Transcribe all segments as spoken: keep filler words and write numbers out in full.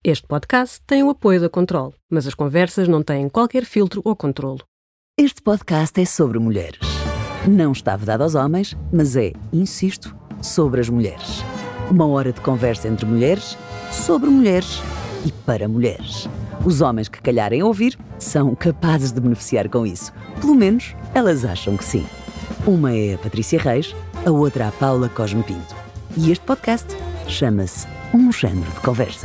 Este podcast tem o apoio da Control, mas as conversas não têm qualquer filtro ou controlo. Este podcast é sobre mulheres. Não está vedado aos homens, mas é, insisto, sobre as mulheres. Uma hora de conversa entre mulheres, sobre mulheres e para mulheres. Os homens que calharem ouvir são capazes de beneficiar com isso. Pelo menos, elas acham que sim. Uma é a Patrícia Reis, a outra a Paula Cosme Pinto. E este podcast chama-se Um Género de Conversa.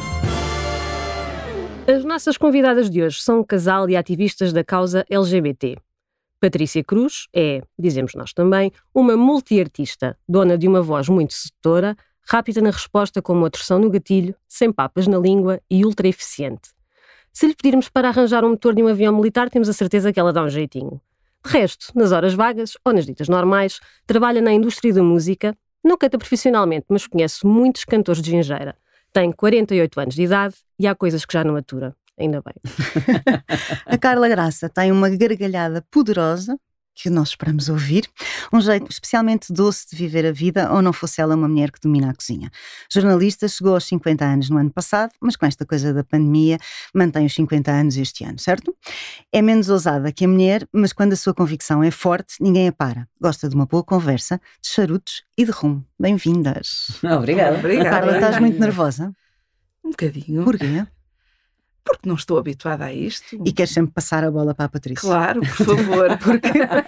As nossas convidadas de hoje são um casal de ativistas da causa L G B T. Patrícia Cruz é, dizemos nós também, uma multiartista, dona de uma voz muito sedutora, rápida na resposta com uma torção no gatilho, sem papas na língua e ultra eficiente. Se lhe pedirmos para arranjar um motor de um avião militar, temos a certeza que ela dá um jeitinho. De resto, nas horas vagas, ou nas ditas normais, trabalha na indústria da música, não canta profissionalmente, mas conhece muitos cantores de gingeira. Tem quarenta e oito anos de idade e há coisas que já não atura. Ainda bem. A Carla Graça tem uma gargalhada poderosa, que nós esperamos ouvir, um jeito especialmente doce de viver a vida, ou não fosse ela uma mulher que domina a cozinha. Jornalista, chegou aos cinquenta anos no ano passado, mas com esta coisa da pandemia mantém os cinquenta anos este ano, certo? É menos ousada que a mulher, mas quando a sua convicção é forte, ninguém a para. Gosta de uma boa conversa, de charutos e de rum. Bem-vindas. Obrigada. Obrigada. Carla, estás muito nervosa? Um bocadinho. Porquê? Porque não estou habituada a isto. E queres sempre passar a bola para a Patrícia? Claro, por favor, porque...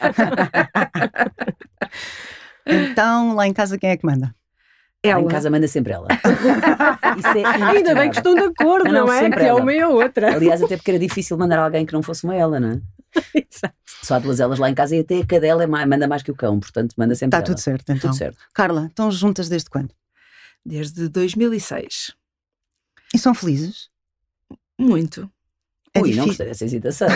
Então, lá em casa quem é que manda? Ela. Lá em casa manda sempre ela. Isso é Ainda bem que estão de acordo, não, não, não é? Que é uma e a outra. Aliás, até porque era difícil mandar alguém que não fosse uma ela, não é? Exato. Só há duas elas lá em casa e até a cadela é mais, manda mais que o cão, portanto manda sempre Está ela. tudo certo, então. Tudo certo. Carla, estão juntas desde quando? Desde dois mil e seis. E são felizes? Muito. É Ui, difícil. não gostei dessa hesitação.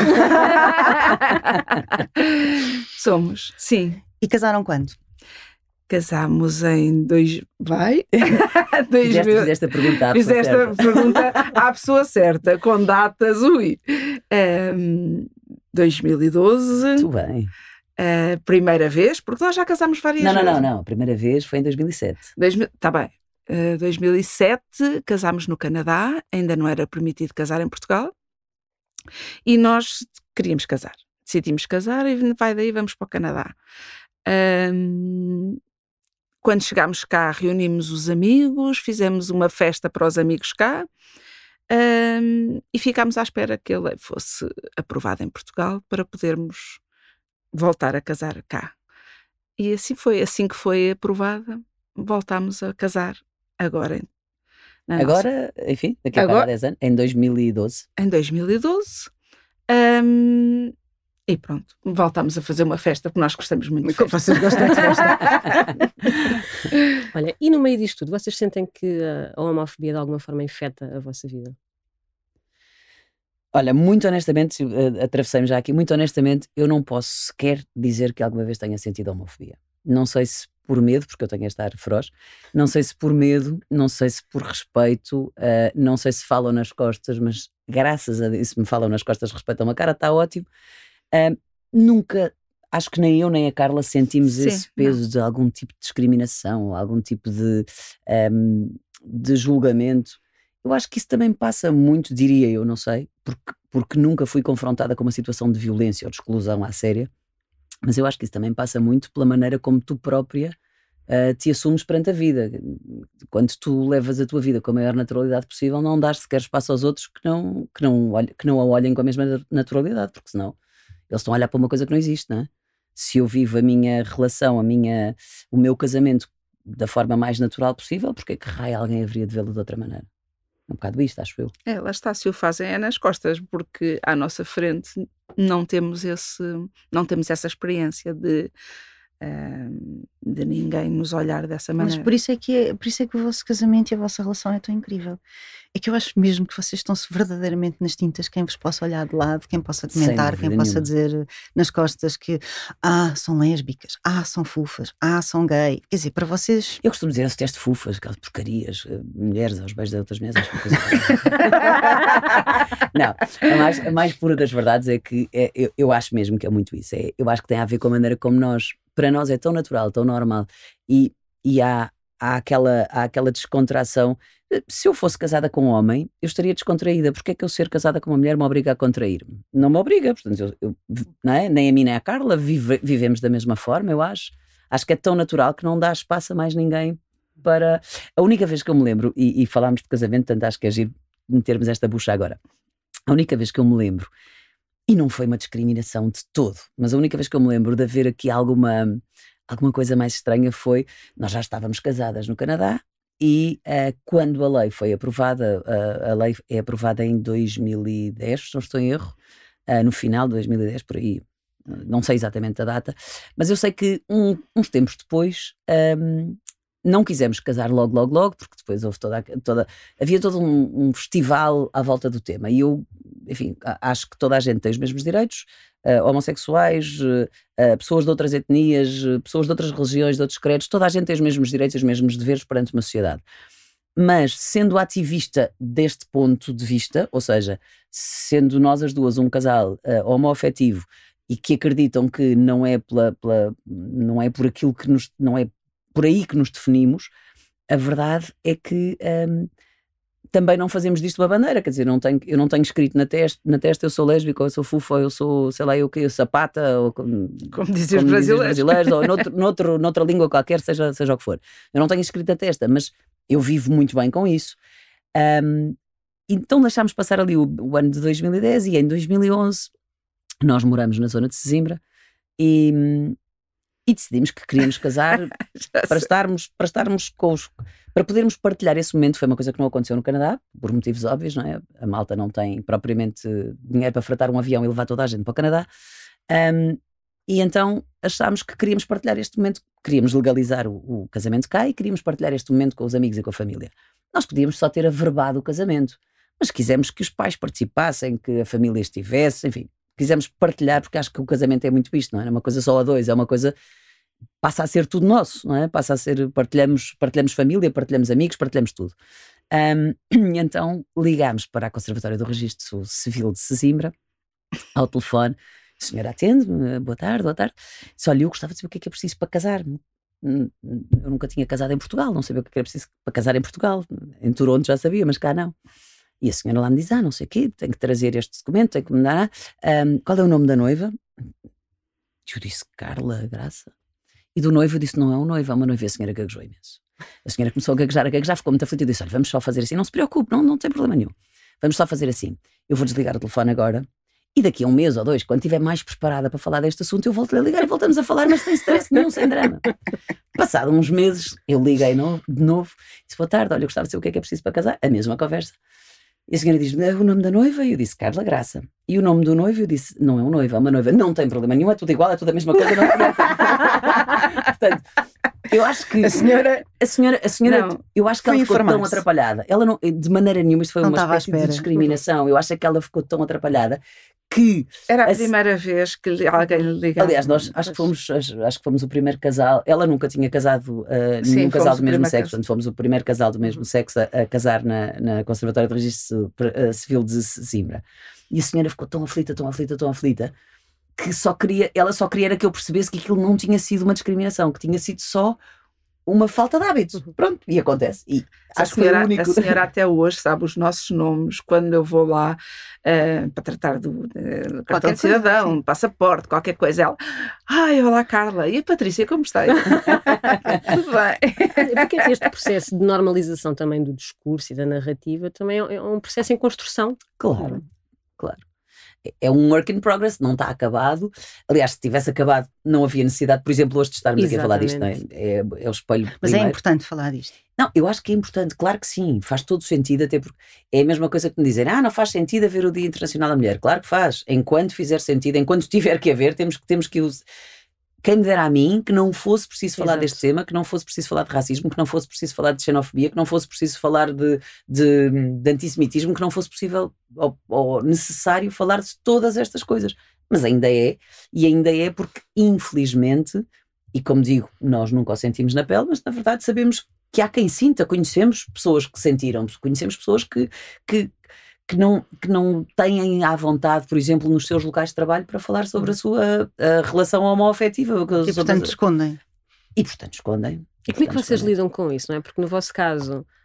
Somos, sim. E casaram quando? Casámos em dois... Vai? dois Fizeste, mil... fizeste a pergunta à Fiz pessoa esta certa. pergunta à pessoa certa, com datas, ui. Um, dois mil e doze. Muito bem. Uh, primeira vez, porque nós já casámos várias Não, não, vezes. não, não. A primeira vez foi em dois mil e sete. Está bem. Uh, dois mil e sete casámos no Canadá, ainda não era permitido casar em Portugal, e nós queríamos casar. Decidimos casar e vai daí, vamos para o Canadá. Um, quando chegámos cá, reunimos os amigos, fizemos uma festa para os amigos cá, um, e ficámos à espera que a lei fosse aprovada em Portugal para podermos voltar a casar cá. E assim foi, assim que foi aprovada, voltámos a casar. Agora, Agora, nossa... enfim, daqui a Agora, dez anos, em dois mil e doze. Em dois mil e doze. Um, e pronto, voltámos a fazer uma festa, porque nós gostamos muito de festa. Vocês gostam de festa. Olha, e no meio disto tudo, vocês sentem que a homofobia de alguma forma afeta a vossa vida? Olha, muito honestamente, atravessei-me já aqui, muito honestamente, eu não posso sequer dizer que alguma vez tenha sentido homofobia. Não sei se por medo, porque eu tenho este ar feroz, não sei se por medo, não sei se por respeito, uh, não sei se falam nas costas, mas graças a Deus, se me falam nas costas, respeitam a cara, está ótimo. Uh, nunca, acho que nem eu nem a Carla sentimos Sim, esse peso não. de algum tipo de discriminação, algum tipo de, um, de julgamento. Eu acho que isso também passa muito, diria eu, não sei, porque, porque nunca fui confrontada com uma situação de violência ou de exclusão à séria. Mas eu acho que isso também passa muito pela maneira como tu própria uh, te assumes perante a vida. Quando tu levas a tua vida com a maior naturalidade possível, não dás sequer espaço aos outros que não, que não, olhe, que não a olhem com a mesma naturalidade, porque senão eles estão a olhar para uma coisa que não existe, não é? Se eu vivo a minha relação, a minha, o meu casamento da forma mais natural possível, porque é que raio alguém haveria de vê-lo de outra maneira? É um bocado isto, acho eu. É, lá está, se o fazem é nas costas, porque à nossa frente não temos, esse, não temos essa experiência de, uh, de ninguém nos olhar dessa maneira. Mas por isso, é que é, por isso é que o vosso casamento e a vossa relação é tão incrível. É que eu acho mesmo que vocês estão-se verdadeiramente nas tintas, quem vos possa olhar de lado, quem possa comentar, quem possa nenhuma. dizer nas costas que ah, são lésbicas, ah, são fufas, ah, são gay. Quer dizer, para vocês... Eu costumo dizer esse teste fufas, aquelas porcarias, mulheres aos beijos de outras mulheres, acho que coisa Não, a mais, a mais pura das verdades é que é, eu, eu acho mesmo que é muito isso. É, eu acho que tem a ver com a maneira como nós, para nós é tão natural, tão normal, e, e há, há, aquela, há aquela descontração Se eu fosse casada com um homem, eu estaria descontraída. Porque é que eu ser casada com uma mulher me obriga a contrair-me? Não me obriga, portanto, eu, eu, não é? Nem a mim nem a Carla vive, vivemos da mesma forma, eu acho. Acho que é tão natural que não dá espaço a mais ninguém para... A única vez que eu me lembro, e, e falámos de casamento, portanto acho que é giro metermos esta bucha agora. A única vez que eu me lembro, e não foi uma discriminação de todo, mas a única vez que eu me lembro de haver aqui alguma, alguma coisa mais estranha foi, nós já estávamos casadas no Canadá, e uh, quando a lei foi aprovada, uh, a lei é aprovada em dois mil e dez, se não estou em erro, uh, no final de dois mil e dez, por aí, uh, não sei exatamente a data, mas eu sei que um, uns tempos depois um, não quisemos casar logo, logo, logo, porque depois houve toda, toda havia todo um, um festival à volta do tema, e eu, enfim, acho que toda a gente tem os mesmos direitos, uh, homossexuais, uh, uh, pessoas de outras etnias, uh, pessoas de outras religiões, de outros credos, toda a gente tem os mesmos direitos e os mesmos deveres perante uma sociedade. Mas, sendo ativista deste ponto de vista, ou seja, sendo nós as duas um casal uh, homoafetivo e que acreditam que não é, pela, pela, não é por aquilo que nos... não é por aí que nos definimos, a verdade é que um, também não fazemos disto uma bandeira, quer dizer, não tenho, eu não tenho escrito na testa, na testa eu sou lésbica, ou eu sou fufa, ou eu sou, sei lá, eu que sapata, ou como, como dizem os brasileiros, brasileiros ou noutro, noutro, noutra língua qualquer, seja, seja o que for. Eu não tenho escrito na testa, mas eu vivo muito bem com isso. Um, então deixámos passar ali o, o ano de dois mil e dez e em dois mil e onze nós moramos na zona de Sesimbra e... E decidimos que queríamos casar para estarmos, para estarmos com os... para podermos partilhar esse momento. Foi uma coisa que não aconteceu no Canadá, por motivos óbvios, não é? A malta não tem propriamente dinheiro para fratar um avião e levar toda a gente para o Canadá. Um, e então achámos que queríamos partilhar este momento, queríamos legalizar o, o casamento cá e queríamos partilhar este momento com os amigos e com a família. Nós podíamos só ter averbado o casamento, mas quisemos que os pais participassem, que a família estivesse, enfim, quisemos partilhar, porque acho que o casamento é muito isto, não é? É uma coisa só a dois, é uma coisa... passa a ser tudo nosso, não é? Passa a ser, partilhamos, partilhamos família, partilhamos amigos, partilhamos tudo. Um, então ligámos para a Conservatória do Registro Civil de Sesimbra, ao telefone, a senhora atende-me, boa tarde, boa tarde, disse, olha, eu gostava de saber o que é que é preciso para casar. Eu nunca tinha casado em Portugal, não sabia o que era preciso para casar em Portugal, em Toronto já sabia, mas cá não. E a senhora lá me diz, ah, não sei o quê, tenho que trazer este documento, tenho que me dar, um, qual é o nome da noiva? Eu disse, Carla Graça. E do noivo eu disse, não é um noivo, é uma noiva. E a senhora gaguejou imenso. A senhora começou a gaguejar, a gaguejar, ficou muito aflita e disse, olha, vamos só fazer assim, não se preocupe, não, não tem problema nenhum. Vamos só fazer assim, eu vou desligar o telefone agora e daqui a um mês ou dois, quando estiver mais preparada para falar deste assunto, eu volto a ligar e voltamos a falar, mas sem stress nenhum, sem drama. Passado uns meses, eu liguei no, de novo, disse, boa tarde, olha, eu gostava de saber o que é que é preciso para casar, a mesma conversa. E a senhora diz-me, é o nome da noiva? E eu disse, Carla Graça. E o nome do noivo? Eu disse, não é um noivo, é uma noiva. Não tem problema nenhum, é tudo igual, é tudo a mesma coisa. Não é? Portanto, eu acho que... A senhora... A senhora, a senhora não, eu acho que ela ficou tão atrapalhada. Ela não, de maneira nenhuma, isto foi não uma espécie de discriminação. Eu acho que ela ficou tão atrapalhada que... Era a, a primeira vez que alguém ligava. Aliás, nós acho que, fomos, acho que fomos o primeiro casal. Ela nunca tinha casado, uh, Sim, nenhum casal do mesmo sexo. Portanto, fomos o primeiro casal do mesmo sexo a, a casar na, na Conservatória de Registro Civil de Sesimbra. E a senhora ficou tão aflita, tão aflita, tão aflita, que só queria, ela só queria era que eu percebesse que aquilo não tinha sido uma discriminação, que tinha sido só uma falta de hábitos. Pronto, e acontece. E a, acho senhora, que foi o único... a senhora até hoje sabe os nossos nomes quando eu vou lá uh, para tratar do uh, cartão de cidadão, coisa, passaporte, qualquer coisa. Ela, ai, olá Carla, e a Patrícia, como está? Tudo bem. Porque este processo de normalização também do discurso e da narrativa também é um processo em construção. Claro, claro. É um work in progress, não está acabado. Aliás, se tivesse acabado, não havia necessidade, por exemplo, hoje de estarmos Exatamente. Aqui a falar disto, não é? É, é o espelho. Mas primeiro. É importante falar disto. Não, eu acho que é importante, claro que sim, faz todo sentido, até porque é a mesma coisa que me dizem, ah, não faz sentido haver o Dia Internacional da Mulher. Claro que faz, enquanto fizer sentido, enquanto tiver que haver, temos que, temos que usar. Quem me dera a mim que não fosse preciso falar Exato. Deste tema, que não fosse preciso falar de racismo, que não fosse preciso falar de xenofobia, que não fosse preciso falar de, de, de antissemitismo, que não fosse possível ou, ou necessário falar de todas estas coisas. Mas ainda é, e ainda é porque, infelizmente, e como digo, nós nunca o sentimos na pele, mas na verdade sabemos que há quem sinta, conhecemos pessoas que sentiram, conhecemos pessoas que... que Que não, que não têm à vontade, por exemplo, nos seus locais de trabalho para falar sobre a sua a relação homoafetiva. E portanto escondem. E portanto escondem. E como é que vocês lidam com isso, não é? Porque no vosso caso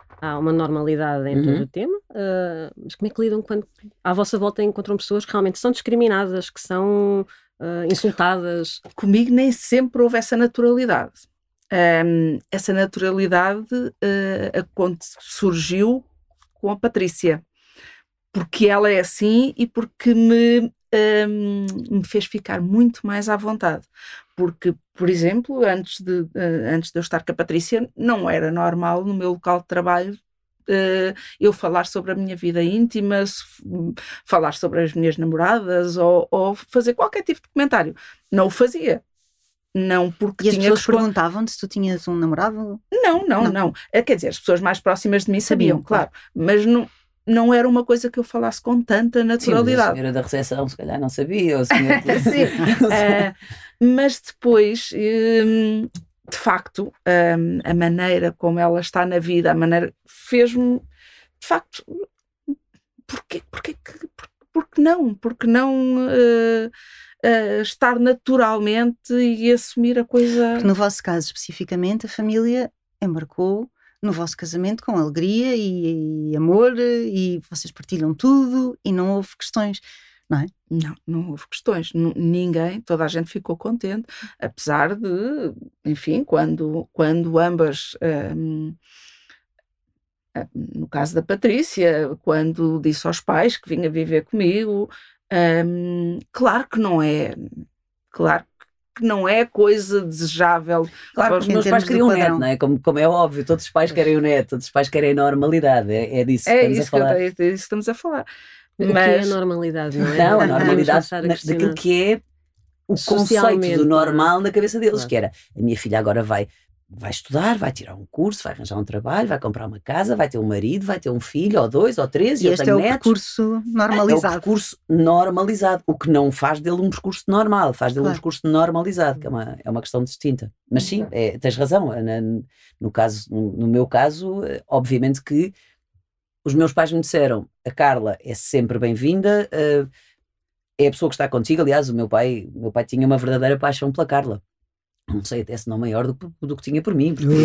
há uma normalidade em Uhum. todo o tema, uh, mas como é que lidam quando à vossa volta encontram pessoas que realmente são discriminadas, que são uh, insultadas? Comigo nem sempre houve essa naturalidade. Um, essa naturalidade uh, surgiu com a Patrícia, porque ela é assim e porque me, um, me fez ficar muito mais à vontade. Porque, por exemplo, antes de, uh, antes de eu estar com a Patrícia, não era normal no meu local de trabalho uh, eu falar sobre a minha vida íntima, falar sobre as minhas namoradas ou, ou fazer qualquer tipo de comentário. Não o fazia. Não porque e as tinha pessoas que... perguntavam-te se tu tinhas um namorado? Não, não, não, não. Quer dizer, as pessoas mais próximas de mim sabiam, sabiam claro. Mas não... não era uma coisa que eu falasse com tanta naturalidade. Sim, mas a senhora da recepção se calhar não sabia. Ou senhora... Sim, uh, mas depois, um, de facto, um, a maneira como ela está na vida, a maneira fez-me, de facto, porquê, porquê, porquê, porque não? Porque não uh, uh, estar naturalmente e assumir a coisa... Porque no vosso caso, especificamente, a família embarcou no vosso casamento com alegria e, e amor, e vocês partilham tudo e não houve questões, não é? Não, não houve questões. N- ninguém, toda a gente ficou contente, apesar de, enfim, quando, quando ambas, hum, no caso da Patrícia, quando disse aos pais que vinha viver comigo, hum, claro que não é, claro que não é coisa desejável. Claro, os meus pais queriam um neto, não é? Como, como é óbvio, todos os pais querem o neto, todos os pais querem a normalidade, é, é disso que é estamos isso a falar. Que eu, é isso que estamos a falar. O Mas... que é a normalidade, não é? Não, a normalidade a daquilo que é o conceito do normal na cabeça deles, claro. Que era, a minha filha agora vai, vai estudar, vai tirar um curso, vai arranjar um trabalho, vai comprar uma casa, vai ter um marido, vai ter um filho, ou dois, ou três, e, e eu este tenho é o netos. percurso normalizado. É o percurso normalizado, o que não faz dele um percurso normal, faz dele claro. Um percurso normalizado, que é uma, é uma questão distinta. Mas sim, é, tens razão, na, no, caso, no, no meu caso, obviamente que os meus pais me disseram, a Carla é sempre bem-vinda, uh, é a pessoa que está contigo. Aliás, o meu pai, o meu pai tinha uma verdadeira paixão pela Carla. Não sei, até se não maior do, do que tinha por mim. Porque...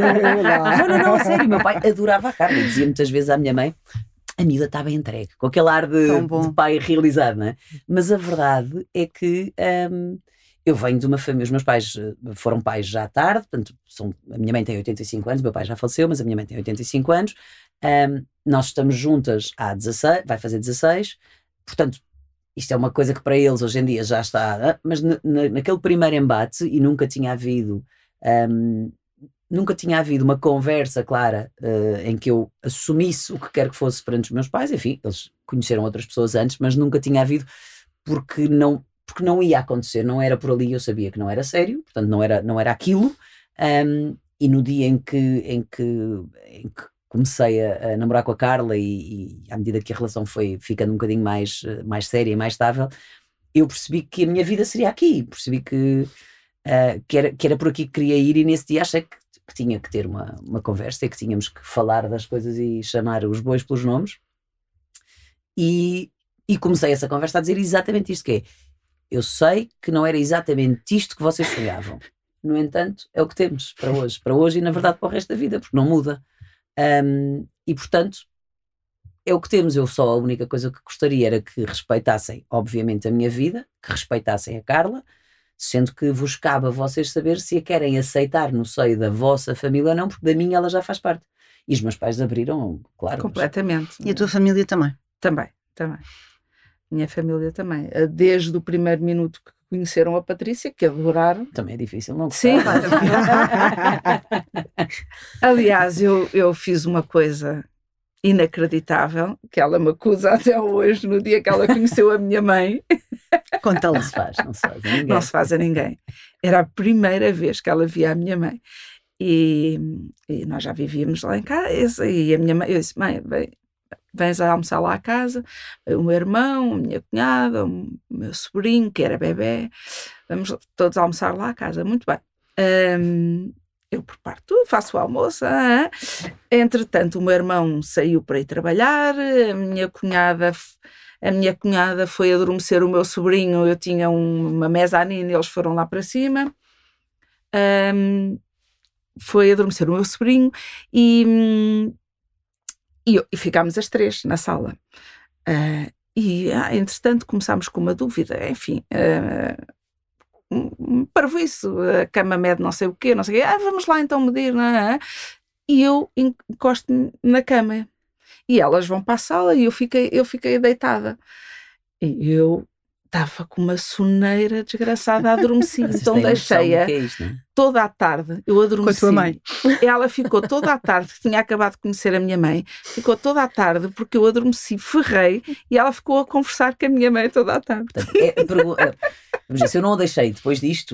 não, não, não, a sério, meu pai adorava a Carla e dizia muitas vezes à minha mãe, a miúda está bem entregue, com aquele ar de, de pai realizado, não é? Mas a verdade é que um, eu venho de uma família, os meus pais foram pais já tarde, portanto, são, a minha mãe tem oitenta e cinco anos, o meu pai já faleceu, mas a minha mãe tem oitenta e cinco anos, um, nós estamos juntas há dezasseis, vai fazer dezasseis, portanto, isto é uma coisa que para eles hoje em dia já está, mas na, naquele primeiro embate, e nunca tinha havido um, nunca tinha havido uma conversa clara uh, em que eu assumisse o que quer que fosse perante os meus pais. Enfim, eles conheceram outras pessoas antes, mas nunca tinha havido, porque não, porque não ia acontecer, não era por ali, eu sabia que não era sério, portanto não era, não era aquilo, um, e no dia em que, em que, em que comecei a, a namorar com a Carla e, e à medida que a relação foi ficando um bocadinho mais, mais séria e mais estável, eu percebi que a minha vida seria aqui, percebi que, uh, que, era, que era por aqui que queria ir, e nesse dia achei que, que tinha que ter uma, uma conversa e que tínhamos que falar das coisas e chamar os bois pelos nomes, e, e comecei essa conversa a dizer exatamente isto, que é, eu sei que não era exatamente isto que vocês sonhavam, no entanto é o que temos para hoje, para hoje e na verdade para o resto da vida, porque não muda. Um, e portanto é o que temos. Eu só a única coisa que gostaria era que respeitassem obviamente a minha vida, que respeitassem a Carla, sendo que vos cabe a vocês saber se a querem aceitar no seio da vossa família ou não, porque da minha ela já faz parte, e os meus pais abriram, claro. Completamente. Mas... E a tua família também? Também, também. Minha família também, desde o primeiro minuto que conheceram a Patrícia, que adoraram. Também é difícil, não? Sim. Aliás, eu, eu fiz uma coisa inacreditável, que ela me acusa até hoje, no dia que ela conheceu a minha mãe. Conta-lhe. Não se faz, não se faz a ninguém. Não se faz a ninguém. Era a primeira vez que ela via a minha mãe. E, e nós já vivíamos lá em casa, e a minha mãe, eu disse, mãe, vem, vens a almoçar lá à casa, o meu irmão, a minha cunhada, o meu sobrinho, que era bebê, vamos todos almoçar lá à casa. Muito bem. Um, eu preparo tudo, faço o almoço. Ah, entretanto, o meu irmão saiu para ir trabalhar, a minha cunhada, a minha cunhada foi adormecer o meu sobrinho, eu tinha um, uma mezanina, eles foram lá para cima. Um, foi adormecer o meu sobrinho e... E, eu, e ficámos as três na sala. Uh, e, ah, entretanto, começámos com uma dúvida, enfim... Uh, para isso, a cama mede não sei o quê, não sei o quê. Ah, vamos lá então medir, não é? E eu encosto-me na cama. E elas vão para a sala e eu fiquei, eu fiquei deitada. E eu estava com uma soneira desgraçada, adormeci. Então deixei-a que é isto, não é? Toda a tarde. Eu adormeci. Com a tua mãe. Ela ficou toda a tarde, tinha acabado de conhecer a minha mãe, ficou toda a tarde porque eu adormeci, ferrei, e ela ficou a conversar com a minha mãe toda a tarde. Portanto, é, é, é, se eu não a deixei depois disto,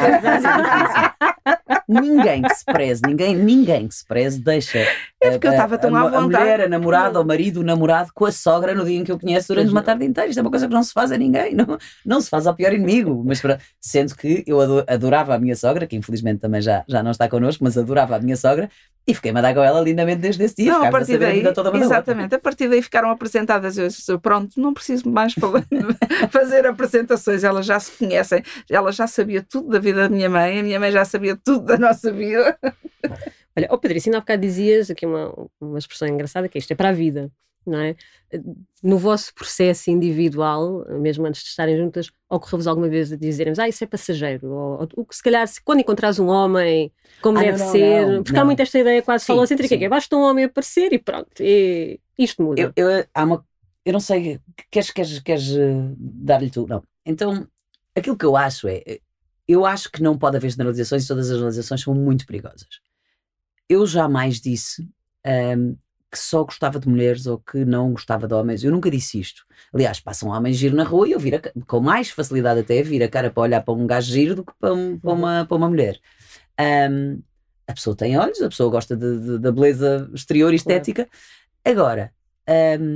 é, ninguém que se preze, ninguém, ninguém que se preze deixa é porque a, eu estava tão a, à vontade. A mulher, a namorada, o marido, o namorado com a sogra no dia em que eu conheço durante uma tarde inteira. Isto é uma coisa que não se faz a ninguém, não, não se faz ao pior inimigo. Mas sendo que eu adorava a minha sogra, que infelizmente também já, já não está connosco, mas adorava a minha sogra, e fiquei-me a dar com ela lindamente desde esse dia. Não, a partir daí, a toda exatamente, a partir daí ficaram apresentadas. Eu disse, pronto, não preciso mais falar, fazer apresentações, elas já se conhecem, ela já sabia tudo da vida da minha mãe, a minha mãe já sabia tudo da nossa vida. Olha, oh Patrícia, ainda há bocado dizias aqui uma, uma expressão engraçada, que isto é para a vida, não é? No vosso processo individual, mesmo antes de estarem juntas, ocorreu-vos alguma vez a dizerem, ah, isso é passageiro, ou, ou se calhar, se, quando encontrares um homem, como ah, deve não, ser, não, porque não. há muito esta ideia quase falocêntrica, sim. que é, basta um homem aparecer e pronto, e isto muda. Eu, eu, há uma, eu não sei, queres, queres, queres uh, dar-lhe tu? Não. Então, aquilo que eu acho é, eu acho que não pode haver generalizações, e todas as generalizações são muito perigosas. Eu jamais disse um, que só gostava de mulheres ou que não gostava de homens. Eu nunca disse isto. Aliás, passam homens giro na rua e eu viro a, com mais facilidade até vir a cara para olhar para um gajo giro do que para, um, para, uma, para uma mulher. Um, a pessoa tem olhos, a pessoa gosta de, de, da beleza exterior e estética. Agora, um,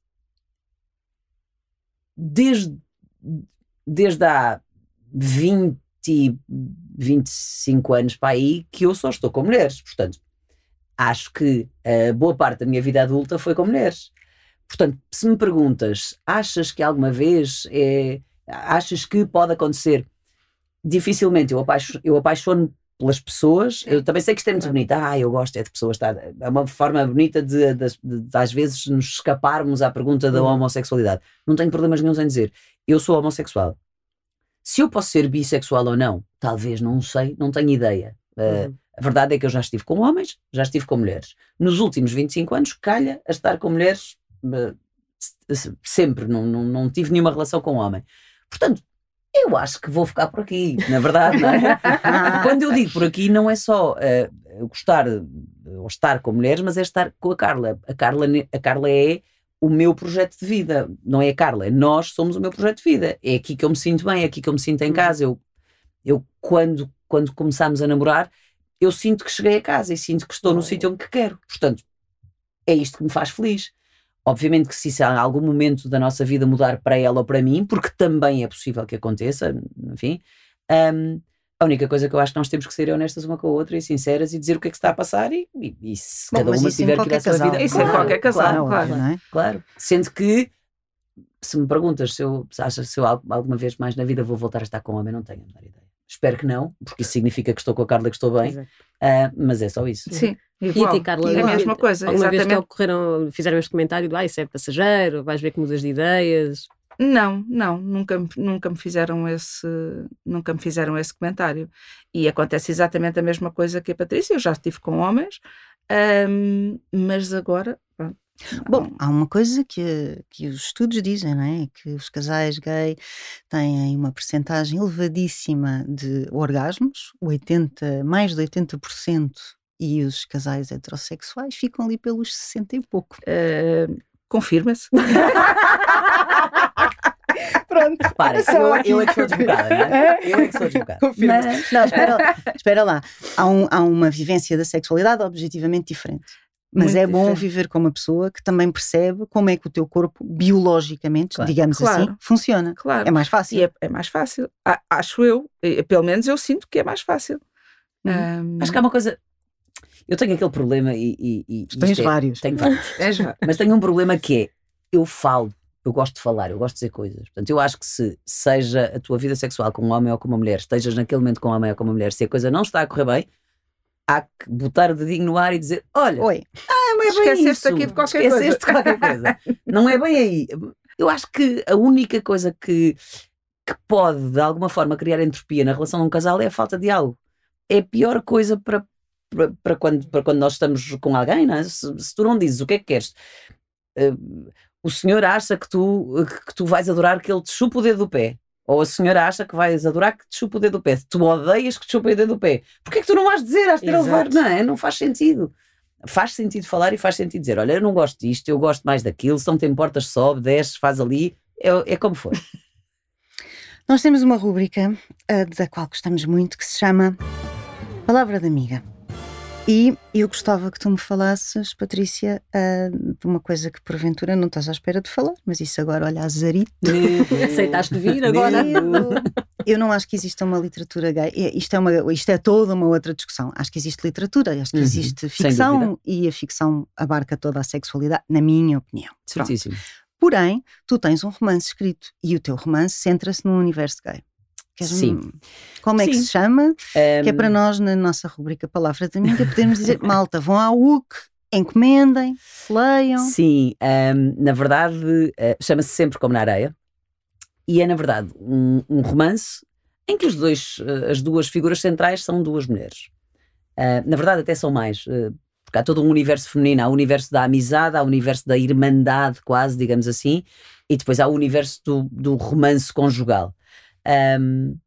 desde, desde há vinte, vinte e cinco anos para aí que eu só estou com mulheres. Portanto, acho que a boa parte da minha vida adulta foi com mulheres. Portanto, se me perguntas, achas que alguma vez é, achas que pode acontecer? Dificilmente. Eu, apaixo, eu apaixono pelas pessoas. Eu também sei que isto é muito bonito. Ah, eu gosto é de pessoas. Tá? É uma forma bonita de, de, de, de às vezes nos escaparmos à pergunta da homossexualidade. Não tenho problemas nenhum em dizer. Eu sou homossexual. Se eu posso ser bissexual ou não, talvez, não sei, não tenho ideia. Uh, uhum. A verdade é que eu já estive com homens, já estive com mulheres. Nos últimos vinte e cinco anos, calha a estar com mulheres uh, sempre, não, não, não tive nenhuma relação com homem. Portanto, eu acho que vou ficar por aqui, na verdade, não é? Quando eu digo por aqui, não é só uh, gostar ou estar com mulheres, mas é estar com a Carla. A Carla, a Carla é o meu projeto de vida, não é a Carla, nós somos o meu projeto de vida. É aqui que eu me sinto bem, é aqui que eu me sinto em casa. Eu, eu quando, quando começámos a namorar, eu sinto que cheguei a casa e sinto que estou no sítio onde quero. Portanto, é isto que me faz feliz. Obviamente que se isso há algum momento da nossa vida mudar para ela ou para mim, porque também é possível que aconteça, enfim, um, a única coisa que eu acho que nós temos que ser honestas uma com a outra e sinceras e dizer o que é que se está a passar e, e, e se Bom, cada uma tiver que ir à sua vida. Isso claro, é qualquer casal, claro, claro, claro, não é? Claro. Sendo que, se me perguntas se eu, se achas se eu alguma vez mais na vida vou voltar a estar com um homem, não tenho a menor ideia. Espero que não, porque isso significa que estou com a Carla, que estou bem, uh, mas é só isso. Sim, igual. E a ti, Carla, é a mesma coisa. Alguma exatamente. vez que ocorreram, fizeram este comentário de ah, isso é passageiro, vais ver que mudas de ideias? Não, não, nunca, nunca me fizeram esse, nunca me fizeram esse comentário. E acontece exatamente a mesma coisa que a Patrícia, eu já estive com homens, um, mas agora... Pronto, Bom, há uma coisa que, que os estudos dizem, não é? Que os casais gay têm uma percentagem elevadíssima de orgasmos, oitenta, mais de oitenta por cento, e os casais heterossexuais ficam ali pelos sessenta e pouco. Uh, confirma-se. Pronto. Repara, eu, eu é que sou advogada, não é? Eu é que sou advogada. Confirma-se. Mas... Não, espera lá, espera lá. Há, um, há uma vivência da sexualidade objetivamente diferente. Mas muito é bom diferente. Viver com uma pessoa que também percebe como é que o teu corpo, biologicamente, claro. digamos claro. assim, funciona. Claro. É mais fácil. E é, é mais fácil. A, acho eu. Pelo menos eu sinto que é mais fácil. Hum. Um... Acho que há uma coisa... Eu tenho aquele problema e... e, e tens é, vários. Tenho vários. Mas tenho um problema que é, eu falo, eu gosto de falar, eu gosto de dizer coisas. Portanto, eu acho que se seja a tua vida sexual com um homem ou com uma mulher, estejas naquele momento com um homem ou com uma mulher, se a coisa não está a correr bem, há que botar o dedinho no ar e dizer, olha, Oi. ah, é esqueceste isso. aqui de qualquer Esqueceste coisa. de qualquer coisa. Não é bem aí. Eu acho que a única coisa que, que pode, de alguma forma, criar entropia na relação de um casal é a falta de diálogo. É a pior coisa para, para, para, quando, para quando nós estamos com alguém, não é? Se, se tu não dizes o que é que queres, uh, o senhor acha que tu, que tu vais adorar que ele te chupe o dedo do pé. Ou a senhora acha que vais adorar que te chupe o dedo do pé. Tu odeias que te chupe o dedo do pé. Porquê é que tu não vais dizer? Has de ter a levar? Não é? Não faz sentido. Faz sentido falar e faz sentido dizer, olha, eu não gosto disto, eu gosto mais daquilo, se não te importas, sobe, desce, faz ali, é, é como for. Nós temos uma rúbrica uh, da qual gostamos muito, que se chama Palavra de Amiga. E eu gostava que tu me falasses, Patrícia, uh, de uma coisa que porventura não estás à espera de falar, mas isso agora, olha, a Zari. Aceitaste vir agora? Eu não acho que exista uma literatura gay. Isto é, uma, isto é toda uma outra discussão. Acho que existe literatura, acho que Uhum, existe sem ficção dúvida. e a ficção abarca toda a sexualidade, na minha opinião. Pronto. Certíssimo. Porém, tu tens um romance escrito e o teu romance centra-se num universo gay. Queres Sim. um- Como é que Sim. se chama? Um, Que é para nós, na nossa rubrica Palavra de Amiga, podermos dizer, malta, vão à U C, encomendem, leiam. Sim, um, na verdade, uh, chama-se Sempre Como na Areia. E é, na verdade, um, um romance em que os dois, uh, as duas figuras centrais são duas mulheres. Uh, na verdade, até são mais, uh, porque há todo um universo feminino. Há o universo da amizade, há o universo da irmandade, quase, digamos assim, e depois há o universo do, do romance conjugal. Um,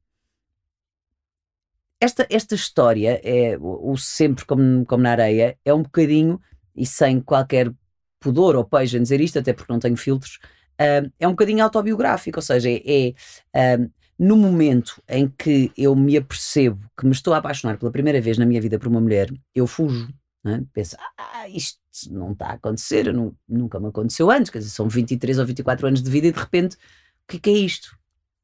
esta, esta história, é, o, o Sempre como, como na Areia, é um bocadinho, e sem qualquer pudor ou pejo em dizer isto, até porque não tenho filtros, um, é um bocadinho autobiográfico, ou seja, é, é um, no momento em que eu me apercebo que me estou a apaixonar pela primeira vez na minha vida por uma mulher, eu fujo, não é? Penso, ah, isto não está a acontecer, eu nu- nunca me aconteceu antes, quer dizer, são vinte e três ou vinte e quatro anos de vida e de repente, o que é que é isto?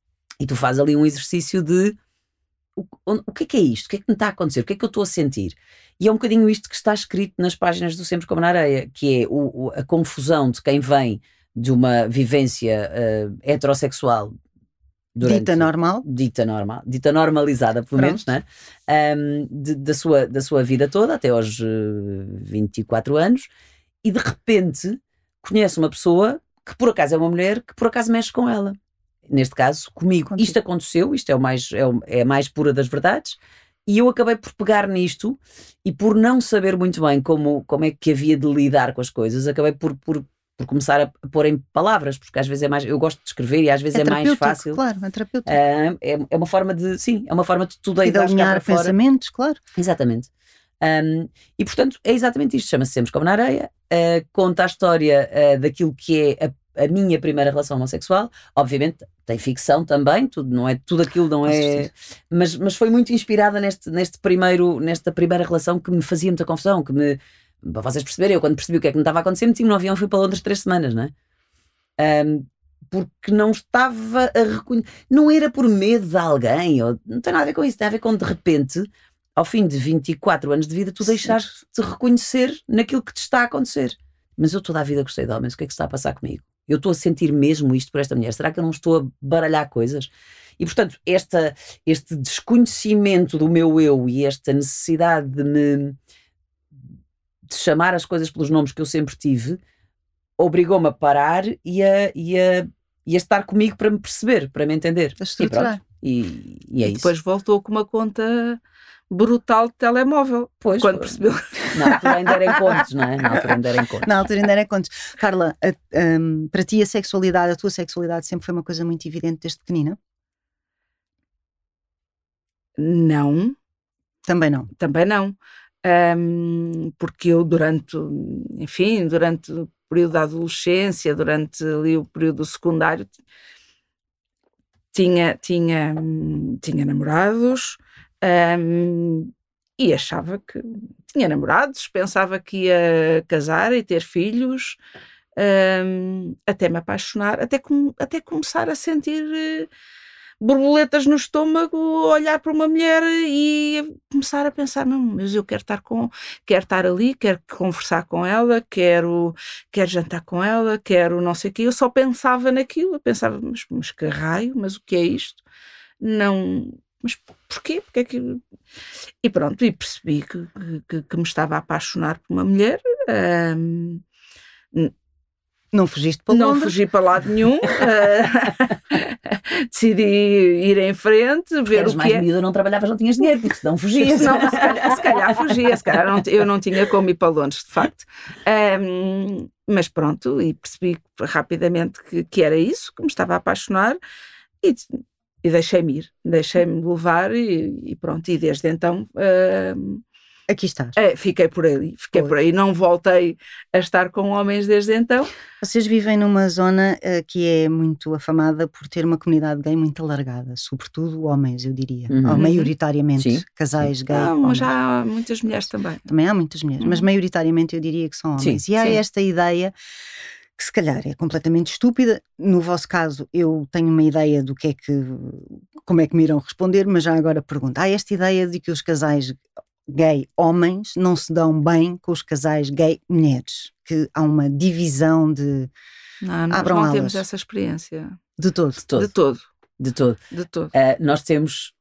E tu fazes ali um exercício de o, o que é que é isto? O que é que me está a acontecer? O que é que eu estou a sentir? E é um bocadinho isto que está escrito nas páginas do Sempre Como na Areia, que é o, o- a confusão de quem vem de uma vivência uh, heterossexual durante, Dita normal. dita normal, dita normalizada pelo Pronto. menos, né? Um, de- da, sua, da sua vida toda, até aos uh, vinte e quatro anos, e de repente conhece uma pessoa que por acaso é uma mulher que por acaso mexe com ela. Neste caso, comigo. Contigo. Isto aconteceu, isto é, o mais, é, o- é a mais pura das verdades, e eu acabei por pegar nisto e por não saber muito bem como, como é que havia de lidar com as coisas, acabei por, por, por começar a, a pôr em palavras, porque às vezes é mais, eu gosto de escrever e às vezes é, mais terapêutico, fácil. Claro, é terapêutico. Ah, é, é uma forma de, sim, é uma forma de tudo E de deitar cá alinhar para fora. pensamentos, claro. Exatamente. Um, e portanto é exatamente isto, chama-se Sempre Como na Areia, uh, conta a história uh, daquilo que é a, a minha primeira relação homossexual. Obviamente tem ficção também, tudo, não é, tudo aquilo não Com é, certeza. mas, mas foi muito inspirada neste, neste primeiro, nesta primeira relação que me fazia muita confusão, que me, para vocês perceberem, eu quando percebi o que é que me estava a acontecer, meti-me no avião e fui para Londres três semanas, não é? Um, porque não estava a reconhecer, não era por medo de alguém, ou, não tem nada a ver com isso, tem a ver com de repente, ao fim de vinte e quatro anos de vida, tu deixares de reconhecer naquilo que te está a acontecer. Mas eu toda a vida gostei de homens, o que é que se está a passar comigo? Eu estou a sentir mesmo isto por esta mulher, será que eu não estou a baralhar coisas? E portanto, esta, este desconhecimento do meu eu e esta necessidade de me de chamar as coisas pelos nomes que eu sempre tive, obrigou-me a parar e a, e, a, e a estar comigo para me perceber, para me entender. A estruturar. E, pronto. e, e é E isso. depois voltou com uma conta brutal de telemóvel. Pois, quando foi. percebeu. Na altura ainda era em contos, não é? Na altura ainda era em contos. Na altura ainda era contos. Carla, a- um, para ti a sexualidade, a tua sexualidade sempre foi uma coisa muito evidente desde pequenina? Não, Também não. também não. Ahm, porque eu durante, enfim, durante o período da adolescência, durante ali o período secundário, tinha, tinha, hum, tinha namorados, ahm, e achava que tinha namorados, pensava que ia casar e ter filhos, ahm, até me apaixonar, até, com, até começar a sentir eh, borboletas no estômago, olhar para uma mulher e começar a pensar, não, mas eu quero estar com, quero estar ali, quero conversar com ela, quero, quero jantar com ela, quero não sei o quê. Eu só pensava naquilo, eu pensava, mas, mas que raio, mas o que é isto? Não, mas porquê? Porque é que... E pronto, e percebi que, que, que me estava a apaixonar por uma mulher. Um, Não fugiste para Não Londres? fugi para lado nenhum. Decidi ir em frente, ver Eras o mais que é. miúda, não trabalhavas, não tinhas dinheiro, porque senão fugias. Senão, se, calhar, se calhar fugia, se calhar não, eu não tinha como ir para Londres, de facto. Um, mas pronto, e percebi rapidamente que, que era isso, que me estava a apaixonar, e, e deixei-me ir, deixei-me levar, e, e pronto, e desde então... Um, Aqui estás. É, fiquei por aí, fiquei Pois. por aí, não voltei a estar com homens desde então. Vocês vivem numa zona uh, que é muito afamada por ter uma comunidade gay muito alargada, sobretudo homens, eu diria, Uhum. ou maioritariamente Sim, casais gay. Não, homens. mas já há muitas mulheres também. Também há muitas mulheres, mas Uhum. maioritariamente eu diria que são homens. Sim, e há sim. esta ideia que se calhar é completamente estúpida. No vosso caso, eu tenho uma ideia do que é que, como é que me irão responder, mas já agora pergunto. Há esta ideia de que os casais gay homens não se dão bem com os casais gay mulheres, que há uma divisão de, Não, nós Abram não alas. temos essa experiência. de todo. De todo, De todo, de todo. de todo. Uh, nós temos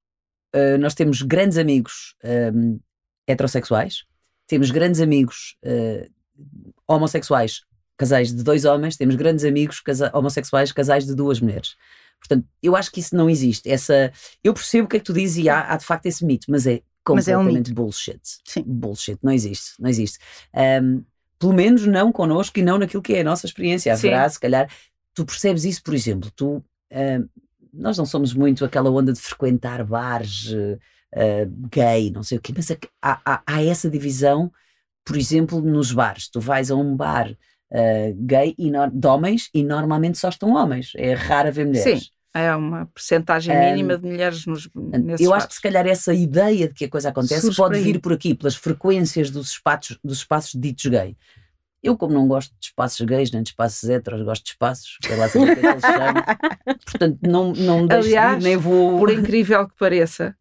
uh, nós temos grandes amigos um, heterossexuais, temos grandes amigos uh, homossexuais, casais de dois homens, temos grandes amigos casa- homossexuais, casais de duas mulheres. Portanto, eu acho que isso não existe. Essa, eu percebo o que é que tu dizes e há, há de facto esse mito, mas é Mas é um completamente bullshit. Sim. Bullshit, não existe, não existe. Um, pelo menos não connosco e não naquilo que é a nossa experiência. Haverá, se calhar, tu percebes isso, por exemplo, tu, um, nós não somos muito aquela onda de frequentar bares uh, uh, gay, não sei o quê, mas há, há, há essa divisão, por exemplo, nos bares. Tu vais a um bar uh, gay e no, de homens e normalmente só estão homens, é raro haver mulheres. Sim. É uma percentagem mínima de mulheres nos, nesses Eu acho que bares. se calhar essa ideia de que a coisa acontece Surge pode por aí. vir por aqui, pelas frequências dos espaços, dos espaços ditos gay. Eu, como não gosto de espaços gays, nem de espaços heteros, gosto de espaços, sei lá saber o que é que eles chamam. Portanto, não, não deixo de ir, Aliás, nem vou... Por incrível que pareça,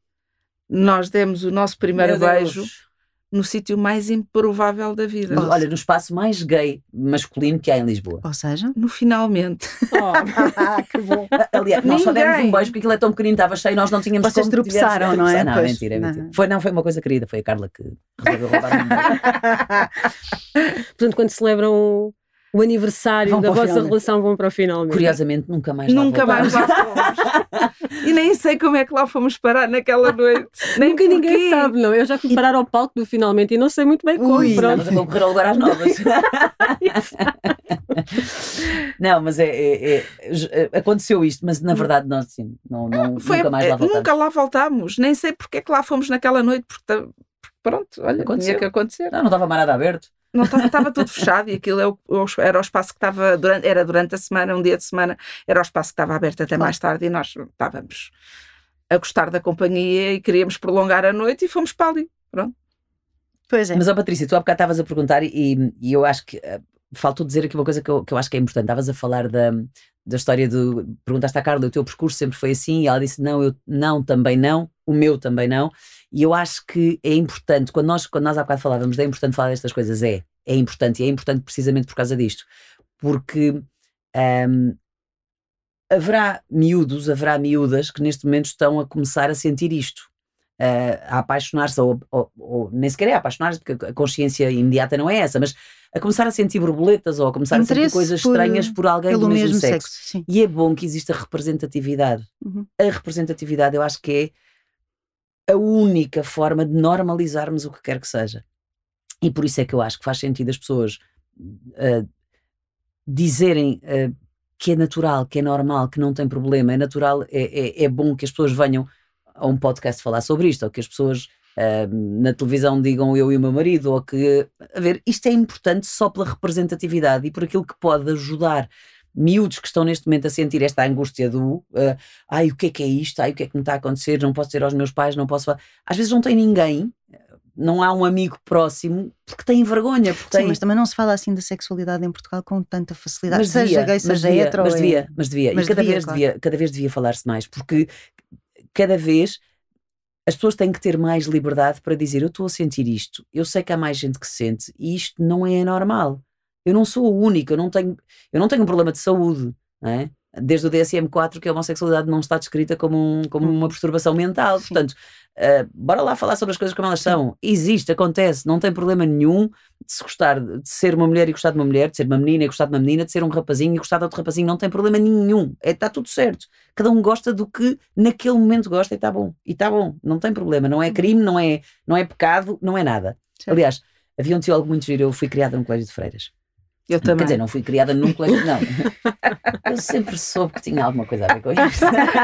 nós demos o nosso primeiro Meu Deus. beijo no sítio mais improvável da vida. Olha, no espaço mais gay masculino que há em Lisboa. Ou seja, No finalmente. que bom. Aliás, nós só demos Ninguém. um beijo porque aquilo é tão pequenino, estava cheio, nós não tínhamos Vocês como tropeçaram, tivemos- não é? Não, Pois. mentira, é mentira. Não. Foi, não, foi uma coisa querida, foi a Carla que resolveu roubar um beijo. Portanto, quando celebram o aniversário Vão da para o vossa finalmente. relação, vão para o finalmente. Curiosamente, nunca mais lá Nunca mais voltámos. lá fomos. E nem sei como é que lá fomos parar naquela noite. Nem Nunca ninguém porquê. sabe, não. Eu já fui parar ao palco do finalmente e não sei muito bem como. Ui, pronto. Estamos a concorrer ao lugar às novas. Não, mas é, é- é- é- aconteceu isto, mas na verdade nós sim, não, não, Foi- nunca mais lá eh, voltámos. Nunca lá voltámos. Nem sei porque é que lá fomos naquela noite. Porque, ta- porque pronto, olha, Aconteceu. tinha que acontecer. Não, não estava mais nada aberto. Não estava, estava tudo fechado e aquilo é o- o- era o espaço que estava durante, era durante a semana, um dia de semana, era o espaço que estava aberto até mais tarde e nós estávamos a gostar da companhia e queríamos prolongar a noite e fomos para ali. Pronto. Pois é. Mas, ó Patrícia, tu há bocado estavas a perguntar e, e eu acho que uh, faltou dizer aqui uma coisa que eu, que eu acho que é importante. Estavas a falar da, da história do... Perguntaste à Carla, o teu percurso sempre foi assim? E ela disse, não, eu não, também não. O meu também não. E eu acho que é importante, quando nós, quando nós há bocado falávamos de é importante falar destas coisas, é, é importante. E é importante precisamente por causa disto. Porque... Um, haverá miúdos, haverá miúdas que neste momento estão a começar a sentir isto, uh, a apaixonar-se, ou, ou, ou nem sequer é a apaixonar-se, porque a consciência imediata não é essa, mas a começar a sentir borboletas ou a começar a sentir Interesse coisas por- estranhas por alguém Pelo do mesmo, mesmo sexo. sexo, sim. E é bom que exista representatividade. Uhum. A representatividade eu acho que é a única forma de normalizarmos o que quer que seja. E por isso é que eu acho que faz sentido as pessoas uh, dizerem uh, que é natural, que é normal, que não tem problema, é natural, é, é, é bom que as pessoas venham a um podcast falar sobre isto, ou que as pessoas uh, na televisão digam eu e o meu marido, ou que, a ver, isto é importante só pela representatividade e por aquilo que pode ajudar miúdos que estão neste momento a sentir esta angústia do uh, ai, o que é que é isto, ai, o que é que me está a acontecer, não posso dizer aos meus pais, não posso falar. Às vezes não tem ninguém, não há um amigo próximo, porque têm vergonha, porque Sim, têm... mas também não se fala assim da sexualidade em Portugal com tanta facilidade. Mas seja devia, gay, mas seja devia, hetero. mas é- devia, mas devia. mas e cada devia, vez claro. devia, cada vez devia falar-se mais, porque cada vez as pessoas têm que ter mais liberdade para dizer, eu estou a sentir isto, eu sei que há mais gente que sente e isto não é normal. Eu não sou o único, eu não tenho, eu não tenho um problema de saúde, não é? desde o D S M quatro que a homossexualidade não está descrita como, um, como uma perturbação mental. Sim. Portanto, uh, bora lá falar sobre as coisas como elas são. Existe, acontece, não tem problema nenhum de se gostar de ser uma mulher e gostar de uma mulher, de ser uma menina e gostar de uma menina, de ser um rapazinho e gostar de outro rapazinho, não tem problema nenhum. É, está tudo certo. Cada um gosta do que naquele momento gosta e está bom. E está bom, não tem problema. Não é crime, não é, não é pecado, não é nada. Sim. Aliás, havia um teólogo muito giro, eu fui criada num colégio de freiras. Eu também. Quer dizer, não fui criada num colégio, não. Eu sempre soube que tinha alguma coisa a ver com isso.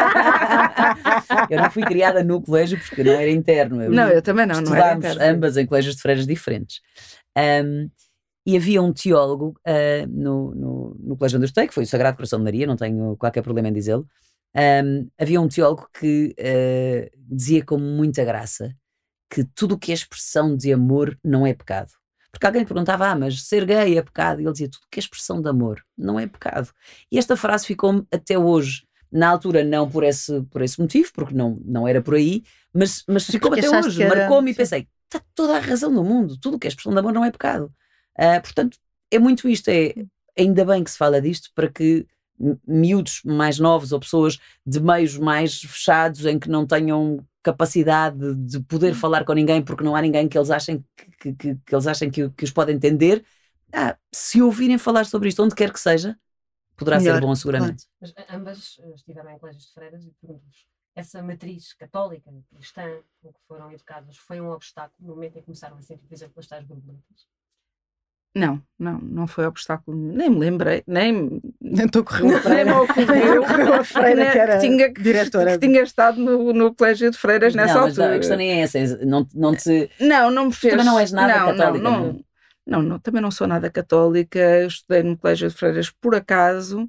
Eu não fui criada no colégio porque não era interno. Eu não, eu também não, não era interno. Estudámos ambas em colégios de freiras diferentes. Um, e havia um teólogo uh, no, no, no colégio onde eu estudei, que foi o Sagrado Coração de Maria, não tenho qualquer problema em dizê-lo. Um, havia um teólogo que uh, dizia com muita graça que tudo o que é expressão de amor não é pecado. Porque alguém lhe perguntava, ah, mas ser gay é pecado? E ele dizia, tudo que é expressão de amor não é pecado. E esta frase ficou-me até hoje. Na altura não por esse, por esse motivo, porque não, não era por aí, mas, mas ficou-me até hoje. Era... Marcou-me e pensei, está toda a razão do mundo. Tudo que é expressão de amor não é pecado. Uh, portanto, é muito isto. É, ainda bem que se fala disto para que miúdos mais novos ou pessoas de meios mais fechados em que não tenham capacidade de poder falar com ninguém porque não há ninguém que eles achem que, que, que, eles achem que, que os pode entender, ah, se ouvirem falar sobre isto onde quer que seja, poderá Melhor, ser bom seguramente. Mas ambas estiveram em colégios de freiras e pergunto-vos, essa matriz católica, cristã, com que foram educadas, foi um obstáculo no momento em que começaram a sentir, por exemplo, as tais borboletas? Não, não, não foi obstáculo nenhum. Nem me lembrei, nem nem estou correndo nem me ocorreu a freira que era que tinha, diretora. Que tinha estado no, no colégio de freiras nessa não, altura. Não, mas a questão nem é essa. Não, não te... Não, não me fez... Também não és nada não, católica, não, não, não, não, não, também não sou nada católica. Eu estudei no colégio de freiras por acaso.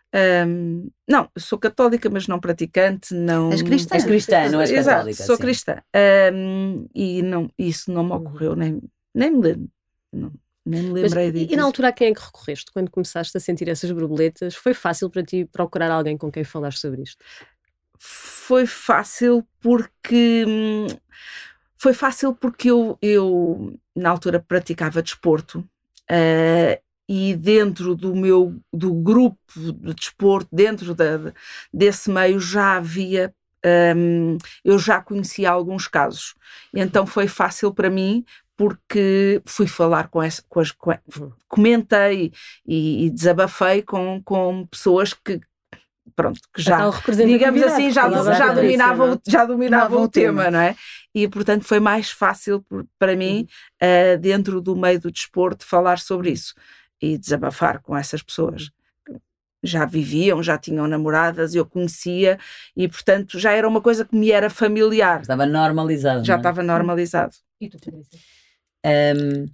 Um, não, sou católica, mas não praticante. Não... És cristã. És cristã, não és católica. Exato, sou sim. cristã. Um, e não, isso não me ocorreu, nem, nem me lembro. Não. Nem me lembrei disso. E na altura a quem é que recorreste? Quando começaste a sentir essas borboletas, foi fácil para ti procurar alguém com quem falares sobre isto? Foi fácil porque... Foi fácil porque eu, eu na altura, praticava desporto uh, e dentro do meu do grupo de desporto, dentro da, desse meio, já havia... Um, eu já conhecia alguns casos. Então foi fácil para mim... porque fui falar com essa, com as, com, comentei e, e desabafei com, com pessoas que, pronto, que já, digamos assim, já, já dominavam, já dominavam o tema, tema, não é? E, portanto, foi mais fácil por, para mim, uh, dentro do meio do desporto, falar sobre isso e desabafar com essas pessoas. Já viviam, já tinham namoradas, eu conhecia e, portanto, já era uma coisa que me era familiar. Estava normalizado. Já não é? estava normalizado. E tu, Patrícia? Um,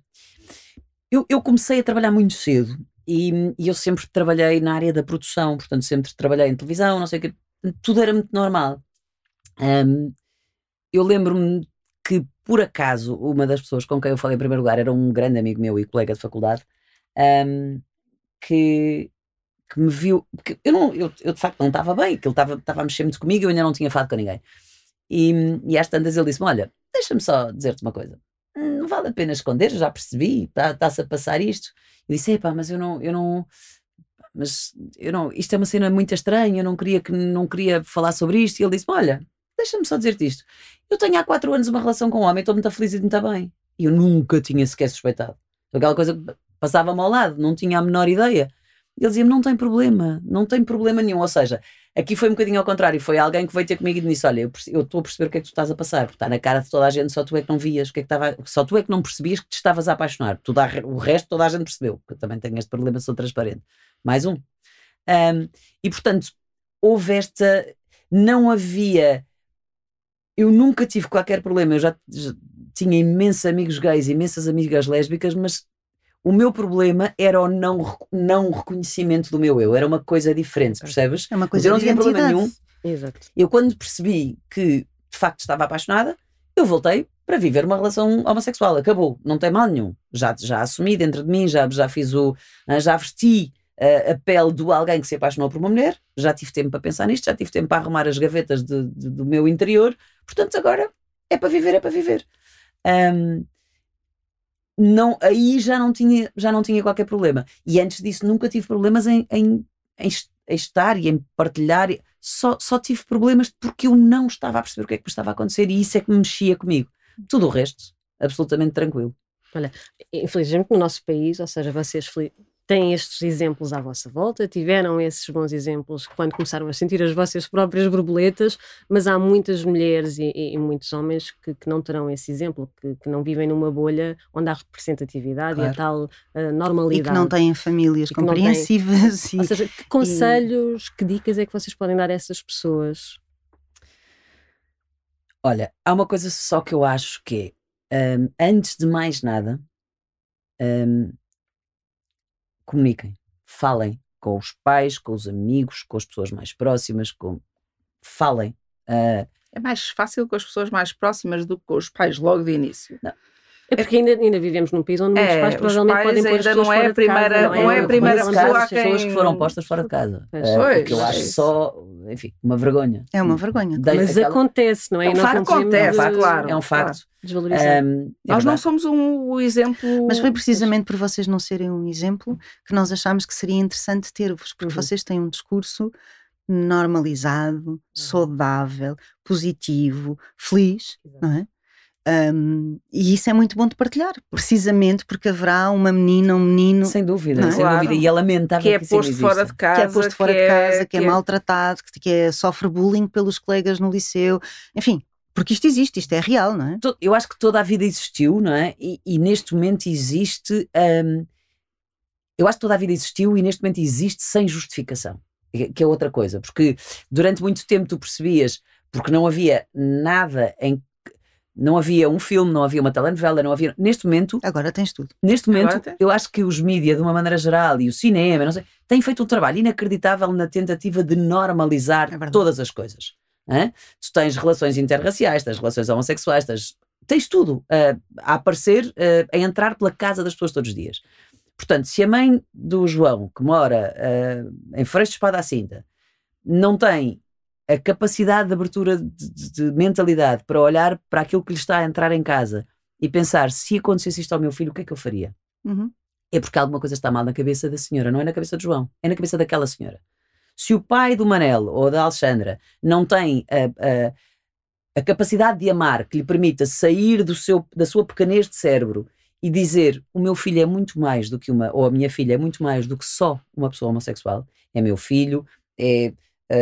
eu, eu comecei a trabalhar muito cedo e, e eu sempre trabalhei na área da produção, portanto sempre trabalhei em televisão, não sei o que, tudo era muito normal. Um, eu lembro-me que por acaso uma das pessoas com quem eu falei em primeiro lugar era um grande amigo meu e colega de faculdade, um, que, que me viu, porque eu, não, eu, eu de facto não estava bem, que ele estava, estava a mexer muito comigo e eu ainda não tinha falado com ninguém. E, e às tantas ele disse-me, olha, deixa-me só dizer-te uma coisa. Não vale a pena esconder, já percebi, está-se a passar isto. Eu disse, epá, mas eu não, eu não, mas eu não, isto é uma cena muito estranha, eu não queria, que, não queria falar sobre isto. E ele disse, olha, deixa-me só dizer-te isto. Eu tenho há quatro anos uma relação com um homem, estou muito feliz e muito bem. E eu nunca tinha sequer suspeitado. Aquela coisa que passava-me ao lado, não tinha a menor ideia. Ele dizia-me, não tem problema, não tem problema nenhum. Ou seja, aqui foi um bocadinho ao contrário, foi alguém que veio ter comigo e me disse, olha, eu estou a perceber o que é que tu estás a passar, porque está na cara de toda a gente, só tu é que não vias, o que é que estava, só tu é que não percebias que te estavas a apaixonar, tudo a, o resto toda a gente percebeu, porque eu também tenho este problema, sou transparente. Mais um. um e portanto, houve esta, não havia, eu nunca tive qualquer problema, eu já, já tinha imensos amigos gays, imensas amigas lésbicas, mas o meu problema era o não, não reconhecimento do meu eu. Era uma coisa diferente, percebes? É uma coisa eu não tinha problema nenhum. Exato. Eu, quando percebi que de facto estava apaixonada, eu voltei para viver uma relação homossexual. Acabou. Não tem mal nenhum. Já, já assumi dentro de mim, já, já fiz o... Já vesti a, a pele de alguém que se apaixonou por uma mulher. Já tive tempo para pensar nisto. Já tive tempo para arrumar as gavetas de, de, do meu interior. Portanto, agora é para viver, é para viver. Um, Não, aí já não, tinha, já não tinha qualquer problema. E antes disso nunca tive problemas em, em, em estar e em partilhar, só, só tive problemas porque eu não estava a perceber o que é que me estava a acontecer e isso é que me mexia comigo. Tudo o resto, absolutamente tranquilo. Olha, infelizmente no nosso país, ou seja, vocês têm estes exemplos à vossa volta, tiveram esses bons exemplos quando começaram a sentir as vossas próprias borboletas, mas há muitas mulheres e, e muitos homens que, que não terão esse exemplo, que, que não vivem numa bolha onde há representatividade Claro. e a tal uh, normalidade. E que não têm famílias E que não têm- compreensivas. E, Ou seja, que conselhos, que dicas é que vocês podem dar a essas pessoas? Olha, há uma coisa só que eu acho que é, hum, antes de mais nada, hum, comuniquem, falem com os pais, com os amigos, com as pessoas mais próximas, com... falem. Uh, É mais fácil com as pessoas mais próximas do que com os pais logo de início. É porque ainda, ainda vivemos num país onde muitos É, pais os provavelmente pais podem pôr as ainda pessoas não é fora a de primeira- casa, não é a Eu primeira conheço pessoa casos a de quem- pessoas que foram postas fora de casa. Pois. Uh, Pois, o que eu é acho isso. só, enfim, uma vergonha. é uma vergonha. Deixa Mas aquela- acontece, não é? É um E nós facto, não podemos acontece, é um facto, claro, é um facto. desvalorizar. Um, é Nós não verdade. somos um, o exemplo. Mas foi precisamente por vocês não serem um exemplo que nós achámos que seria interessante ter-vos, porque Uhum. vocês têm um discurso normalizado, saudável, positivo, feliz, não é? Um, e isso é muito bom de partilhar, precisamente porque haverá uma menina, um menino Sem dúvida, Não é? sem Claro. dúvida. E é lamentável que é que isso não posto fora de exista. casa. que é posto fora de casa, que é, que maltratado, que, que é, sofre bullying pelos colegas no liceu, enfim, porque isto existe, isto é real, não é? To- Eu acho que toda a vida existiu, não é? E, e neste momento existe. hum, eu acho que toda a vida existiu e neste momento existe sem justificação, que que é outra coisa, porque durante muito tempo tu percebias, porque não havia nada em. Não havia um filme, não havia uma telenovela, não havia. Neste momento, Agora tens tudo. neste momento Agora tem. eu acho que os mídia, de uma maneira geral, e o cinema, não sei, têm feito um trabalho inacreditável na tentativa de normalizar É verdade. todas as coisas. Hã? Tu tens relações interraciais, tens relações homossexuais, tens, tens tudo ah, a aparecer, ah, a entrar pela casa das pessoas todos os dias. Portanto, se a mãe do João, que mora ah, em Freixo de Espada à Cinta, não tem a capacidade de abertura de, de- de mentalidade para olhar para aquilo que lhe está a entrar em casa e pensar, se acontecesse isto ao meu filho, o que é que eu faria? Uhum. É porque alguma coisa está mal na cabeça da senhora, não é na cabeça de João, é na cabeça daquela senhora. Se o pai do Manel ou da Alexandra não tem a, a, a capacidade de amar que lhe permita sair do seu, da sua pequenez de cérebro e dizer, o meu filho é muito mais do que uma, ou a minha filha é muito mais do que só uma pessoa homossexual, é meu filho, é...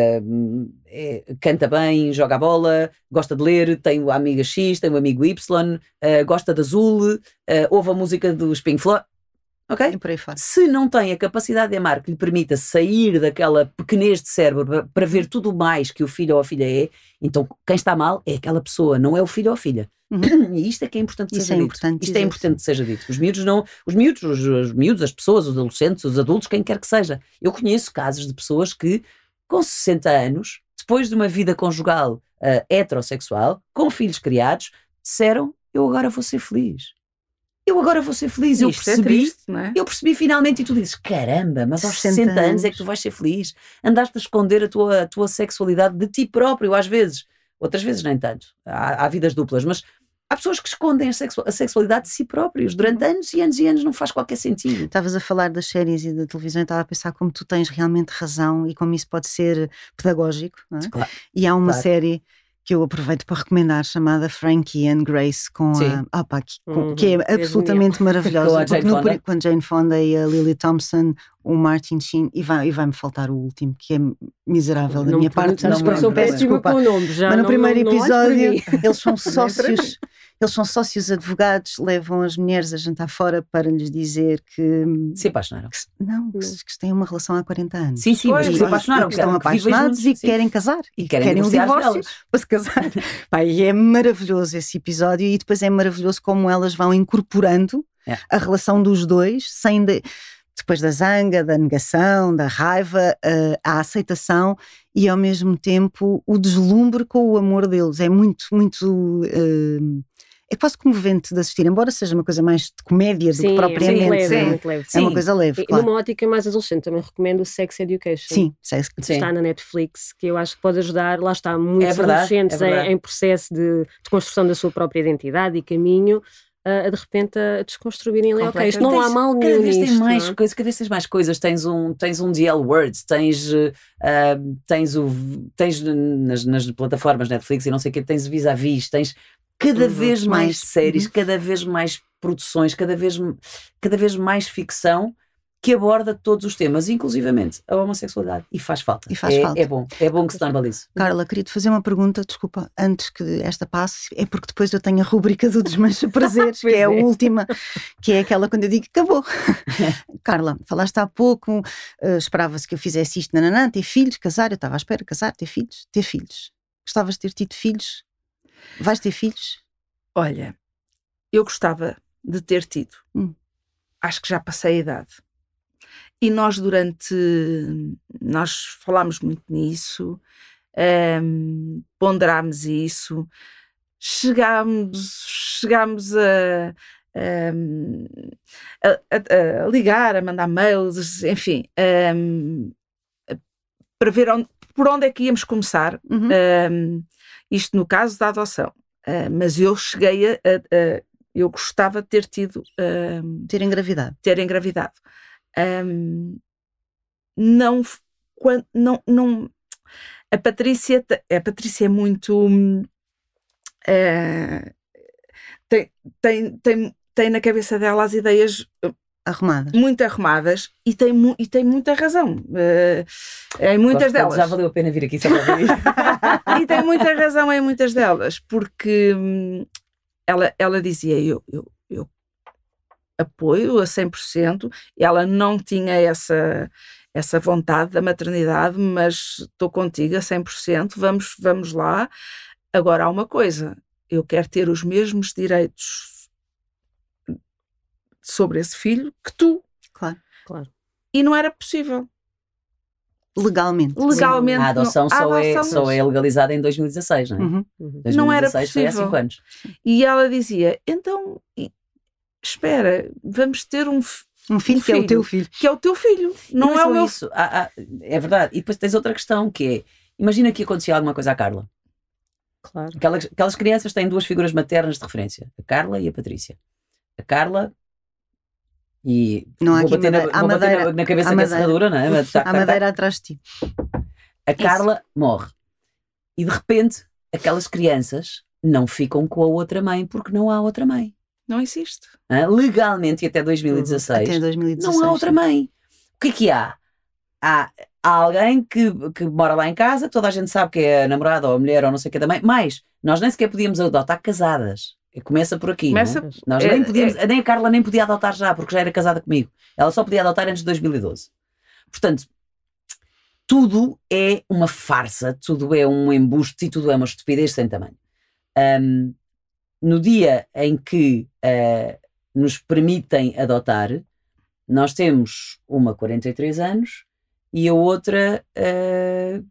Uh, é, canta bem, joga a bola, gosta de ler, tem o amiga X, tem o amigo Y, uh, gosta de azul, uh, ouve a música dos Pink Floyd, ok? E por aí fora. Se não tem a capacidade de amar que lhe permita sair daquela pequenez de cérebro para, para ver tudo mais que o filho ou a filha é, então quem está mal é aquela pessoa, não é o filho ou a filha. Uhum. E isto é que é importante que Isso seja é dito. importante Isto é dizer. importante que seja dito. Os miúdos, não, os, miúdos os, os miúdos, as pessoas, os adolescentes, os adultos, quem quer que seja. Eu conheço casos de pessoas que com sessenta anos, depois de uma vida conjugal uh, heterossexual, com filhos criados, disseram, eu agora vou ser feliz. Eu agora vou ser feliz. Eu Isto é percebi, triste, não é? eu percebi finalmente, e tu dizes, caramba, mas aos sessenta sessenta anos é anos. que tu vais ser feliz. Andaste a esconder a tua, a tua sexualidade de ti próprio, às vezes. Outras vezes nem tanto. Há, há vidas duplas, mas há pessoas que escondem a, sexu- a sexualidade de si próprios durante anos e anos e anos, não faz qualquer sentido. Estavas a falar das séries e da televisão e estava a pensar como tu tens realmente razão e como isso pode ser pedagógico, não é? Claro. E há uma Claro. série que eu aproveito para recomendar chamada Frankie and Grace com Sim. a, ah, pá, que, com- Uhum. que é absolutamente maravilhosa. Com a porque Jane no Fonda. pri- com a Jane Fonda e a Lily Thompson, o Martin Sheen, e vai- e vai-me faltar o último, que é miserável da Não minha me parte. perguntes, mas não pronto, me sou perguntes, peço péssima desculpa. com o nome, já Mas no não- primeiro não olhes para episódio mim. eles são para sócios, eles são sócios advogados, levam as mulheres a jantar fora para lhes dizer que, Se apaixonaram. que se- não, que, se- que têm uma relação há quarenta anos. Sim, sim, mas Pois, que se e- apaixonaram. E que estão que vivem apaixonados juntos, e sim. querem casar E e querem querem o divorciar-se divórcio delas. para se casar. Pá, e é maravilhoso esse episódio e depois é maravilhoso como elas vão incorporando É. a relação dos dois sem de- depois da zanga, da negação, da raiva, a, a aceitação e ao mesmo tempo o deslumbre com o amor deles. É muito, muito eh, é quase comovente de assistir, embora seja uma coisa mais de comédia do Sim, que propriamente. é muito leve, sim. é muito leve. É uma Sim. coisa leve, E claro. numa ótica mais adolescente, também recomendo o Sex Education. Sim, sei que Sim. Está na Netflix, que eu acho que pode ajudar. Lá está, muitos É verdade, adolescentes é verdade. em, em processo de, de construção da sua própria identidade e caminho. a, de repente a desconstruírem ali, ok, isto Então não há tens- mal cada nenhum vez nisto. tem mais não é? coisas, cada vez tens mais coisas, tens um, tens um D L Words, tens, uh, tens, o, tens nas, nas plataformas Netflix e não sei o que, tens o Vis-a-Vis, tens cada Uhum. vez mais, Mais. séries, Uhum. cada vez mais produções, cada vez, cada vez mais ficção que aborda todos os temas, inclusivamente a homossexualidade, e faz falta. E faz é, falta. é bom, é bom que se normalize. Carla, queria-te fazer uma pergunta, desculpa, antes que esta passe, é porque depois eu tenho a rubrica do Desmancha Prazeres, que Pois é a é. última, que é aquela quando eu digo que acabou. Carla, falaste há pouco, uh, esperava-se que eu fizesse isto, nananã, ter filhos, casar, eu estava à espera, casar, ter filhos, ter filhos. Gostavas de ter tido filhos? Vais ter filhos? Olha, eu gostava de ter tido. Hum. Acho que já passei a idade. E nós durante, nós falámos muito nisso, um, ponderámos isso, chegámos, chegámos a, um, a, a, a ligar, a mandar mails, enfim, um, para ver onde, por onde é que íamos começar, Uhum. um, isto no caso da adoção. Uh, mas eu cheguei a, a, a, eu gostava de ter tido, um, Ter engravidado? ter engravidado. Um, não, quando, não, não, a Patrícia, a Patrícia é muito, uh, tem, tem, tem, tem na cabeça dela as ideias Arrumadas? muito arrumadas e tem, e tem muita razão uh, em muitas Gosto tanto, delas. já valeu a pena vir aqui só para ver isto. E tem muita razão em muitas delas, porque hum, ela, ela dizia, eu, eu, eu apoio a cem por cento, ela não tinha essa, essa vontade da maternidade, mas estou contigo a cem por cento, vamos, vamos lá. Agora há uma coisa, eu quero ter os mesmos direitos sobre esse filho que tu. Claro. Claro. E não era possível. Legalmente? Legalmente. A adoção, não. só, A é, adoção- só é legalizada em dois mil e dezasseis, não é? Uhum. Uhum. Não era dois mil e dezasseis foi há possível. cinco anos. E ela dizia, então, e- espera, vamos ter um, f- Um filho Um que é o filho. teu filho. que é o teu filho, não, Não, é é o só meu isso. Há- há- é verdade. E depois tens outra questão que é, imagina que acontecia alguma coisa à Carla. Claro. Aquelas, aquelas crianças têm duas figuras maternas de referência, a Carla e a Patrícia. A Carla, e Não há vou aqui bater, na, madeira- há vou bater madeira- na, na cabeça há que é madeira. serradura, não é? Tac, tac, Há tac. madeira atrás de ti. A Carla morre. E de repente, aquelas crianças não ficam com a outra mãe porque não há outra mãe. Não existe. Hã? Legalmente, e até dois mil e dezasseis, Até dois mil e dezasseis. não há outra mãe. O que é que há? Há, há alguém que, que mora lá em casa, toda a gente sabe que é a namorada ou a mulher ou não sei o que da mãe, mas nós nem sequer podíamos adotar casadas. Começa por aqui. Começa- Não é? Nós é- nem podíamos, nem a Carla nem podia adotar já, porque já era casada comigo. Ela só podia adotar antes de dois mil e doze. Portanto, tudo é uma farsa, tudo é um embuste e tudo é uma estupidez sem tamanho. Ahm, no dia em que ah, nos permitem adotar, nós temos uma quarenta e três anos e a outra, ah,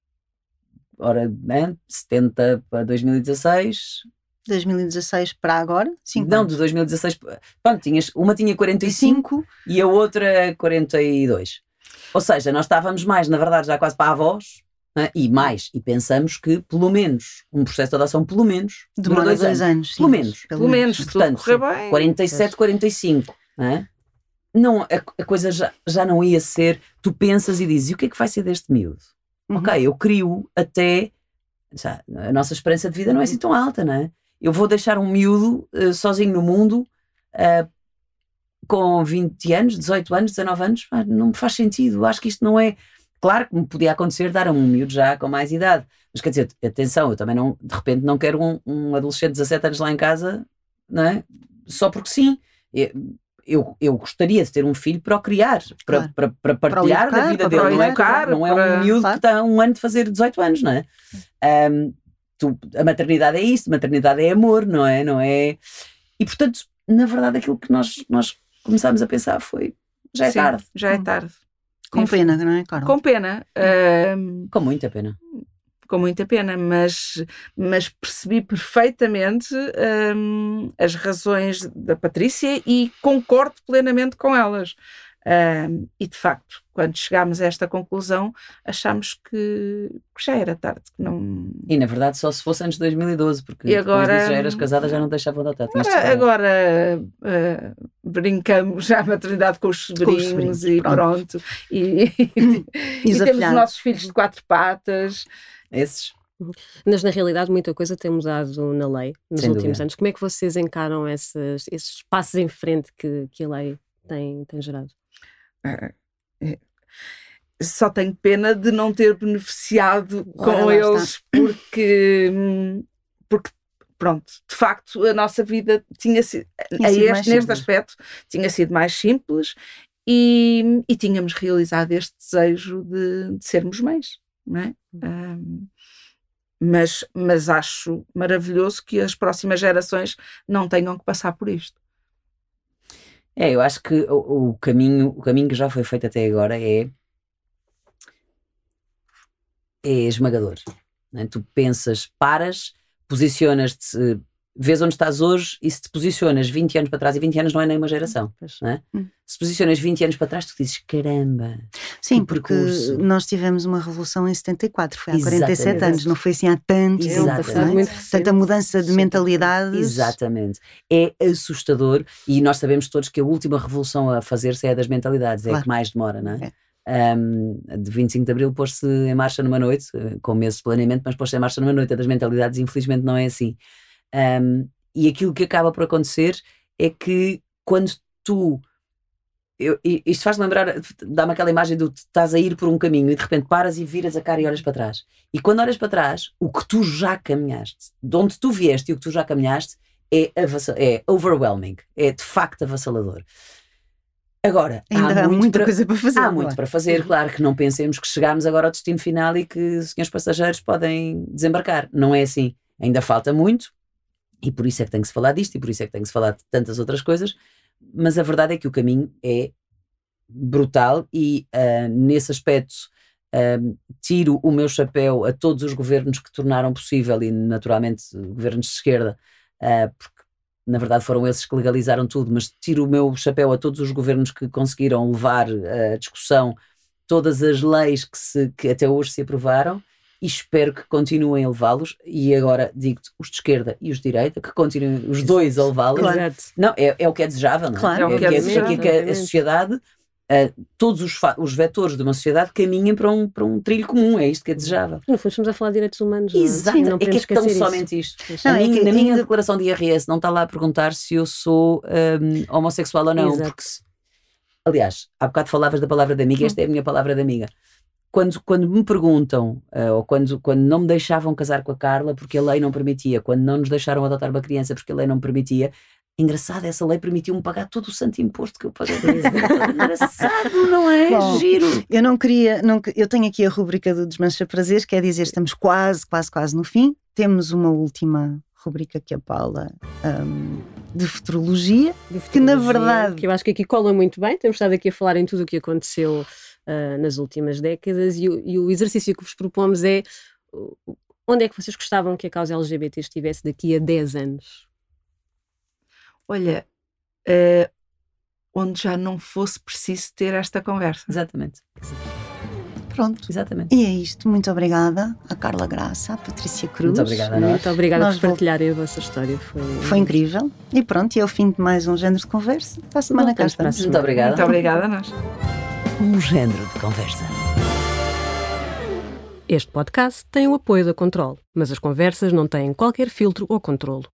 ora, né, setenta para dois mil e dezasseis. dois mil e dezasseis para agora? Cinco Não, anos. de dois mil e dezasseis. Pronto, tinhas, uma tinha quarenta e cinco Cinco. e a outra quarenta e dois. Ou seja, nós estávamos mais, na verdade, já quase para avós, né? E mais, e pensamos que pelo menos um processo de adoção, pelo menos, dura Demora dois, dois anos. anos. sim, Pelo menos. Pelo menos, se tudo Portanto, correr bem. quarenta e sete, quarenta e cinco. Né? Não, a, a coisa já, já não ia ser. Tu pensas e dizes: e o que é que vai ser deste miúdo? Uhum. Ok, eu crio até. Já, a nossa esperança de vida não é assim tão alta, não é? Eu vou deixar um miúdo uh, sozinho no mundo uh, com vinte anos, dezoito anos, dezanove anos, pá, não me faz sentido. Acho que isto não é. Claro que me podia acontecer dar a um miúdo já com mais idade, mas quer dizer, atenção, eu também não, de repente não quero um, um adolescente de dezassete anos lá em casa, não é? Só porque sim. Eu, eu, eu gostaria de ter um filho para o criar, para, Claro. para, para partilhar Para o educar, da vida para dele, o não é, educar, não é para- um miúdo Claro. que está um ano de fazer dezoito anos, não é? Um, tu, a maternidade é isto, a maternidade é amor, não é? Não é? E portanto, na verdade, aquilo que nós, nós começámos a pensar foi: já é Sim, tarde. Já é Hum. tarde. Com Enfim, pena, não é, Carla? Com pena. ahm, Com muita pena. com muita pena, mas, mas percebi perfeitamente ahm, as razões da Patrícia e concordo plenamente com elas. Um, e de facto, quando chegámos a esta conclusão, achámos que, que já era tarde. Que não... E na verdade só se fosse antes de dois mil e doze, porque E agora- depois disso já eras casada, já não deixavam de adotar. tinhas de Agora, esperar. agora, uh, brincamos já a maternidade com os sobrinhos, sobrinhos, e pronto. pronto. E, e, E os e temos os afilhados. nossos filhos de quatro patas. Esses. Mas na realidade muita coisa tem mudado na lei nos Sem últimos dúvida. anos. Como é que vocês encaram esses, esses passos em frente que, que a lei tem, tem gerado? Só tenho pena de não ter beneficiado Ora, com lá eles, porque, hum, porque, pronto, de facto, a nossa vida tinha sido, Tinha a sido este- mais neste simples. aspecto, tinha sido mais simples e, e tínhamos realizado este desejo de, de sermos mães, não é? Hum, mas, mas acho maravilhoso que as próximas gerações não tenham que passar por isto. É, eu acho que o, o caminho, o caminho que já foi feito até agora é, é esmagador. Não é? Tu pensas, paras, posicionas-te, eh, vês onde estás hoje e se te posicionas vinte anos para trás, e vinte anos não é nem uma geração, Pois. não é? Hum. Se posicionas vinte anos para trás, tu dizes, caramba, Sim, que porque percurso. nós tivemos uma revolução em setenta e quatro, foi há Exatamente. quarenta e sete anos, não foi assim há tanto Exatamente. tempo. passado não é? muito recente. Portanto, a mudança de Sim. mentalidades. Exatamente. É assustador e nós sabemos todos que a última revolução a fazer-se é a das mentalidades, é a Claro. que mais demora, não é? É. Um, de vinte e cinco de Abril pôs-se em marcha numa noite, eh, com meses de planeamento, mas pôs-se em marcha numa noite. A das mentalidades, infelizmente, não é assim. Um, e aquilo que acaba por acontecer é que quando tu. Eu, i- isto faz-me lembrar, dá-me aquela imagem do tu estás a ir por um caminho e de repente paras e viras a cara e olhas para trás. E quando olhas para trás, o que tu já caminhaste, de onde tu vieste e o que tu já caminhaste, é, avassa- é overwhelming, é de facto avassalador. Agora, Ainda há, muito muita para- coisa para fazer. Há claro. muito para fazer, claro, que não pensemos que chegamos agora ao destino final e que os senhores passageiros podem desembarcar. Não é assim. Ainda falta muito e por isso é que tem que se falar disto e por isso é que tem que se falar de tantas outras coisas, mas a verdade é que o caminho é brutal e ah, nesse aspecto ah, tiro o meu chapéu a todos os governos que tornaram possível e naturalmente governos de esquerda, ah, porque na verdade foram esses que legalizaram tudo, mas tiro o meu chapéu a todos os governos que conseguiram levar à discussão todas as leis que, se, que até hoje se aprovaram e espero que continuem a levá-los e agora digo-te, os de esquerda e os de direita, que continuem os dois a levá-los. Claro. Exato. Não, é, é o que é desejável, não é? Claro. É o que é que desejável, que a obviamente. sociedade, ah, todos os, fa- os vetores de uma sociedade caminhem para um, para um trilho comum, é isto que é desejável. No fundo, estamos a falar de direitos humanos. não é? Exato, Não é que podemos é tão esquecer isso. somente isto. Pois. Não, Na é minha, que na minha ainda- declaração de I R S não está lá a perguntar se eu sou hum, homossexual ou não, Exato. porque se- aliás, há bocado falavas da palavra de amiga, esta é a minha palavra de amiga. Quando, quando me perguntam, ah, ou quando, quando não me deixavam casar com a Carla porque a lei não permitia, quando não nos deixaram adotar uma criança porque a lei não permitia, engraçado, essa lei permitiu-me pagar todo o santo imposto que eu paguei. Engraçado, não é? Bom, Giro. Eu não queria, não, que- eu tenho aqui a rubrica do Desmancha Prazeres, quer dizer, estamos quase, quase, quase no fim. Temos uma última rubrica que a Paula, hum, de futurologia, De que na futurologia, verdade- que eu acho que aqui cola muito bem. Temos estado aqui a falar em tudo o que aconteceu ah, nas últimas décadas e o, e o exercício que vos propomos é uh, onde é que vocês gostavam que a causa L G B T estivesse daqui a dez anos? Olha, eh, onde já não fosse preciso ter esta conversa. Exatamente, pronto. exatamente. E é isto, muito obrigada à Carla Graça, à Patrícia Cruz. Muito obrigada a nós. Muito obrigada Nós por vol- partilharem a vossa história. Foi, Foi incrível. E pronto, e é o fim de mais um género de conversa. Para a semana cá Voltamos para a estamos. semana. Muito obrigada. Muito obrigada a nós. Um género de conversa. Este podcast tem o apoio da Control, mas as conversas não têm qualquer filtro ou controlo.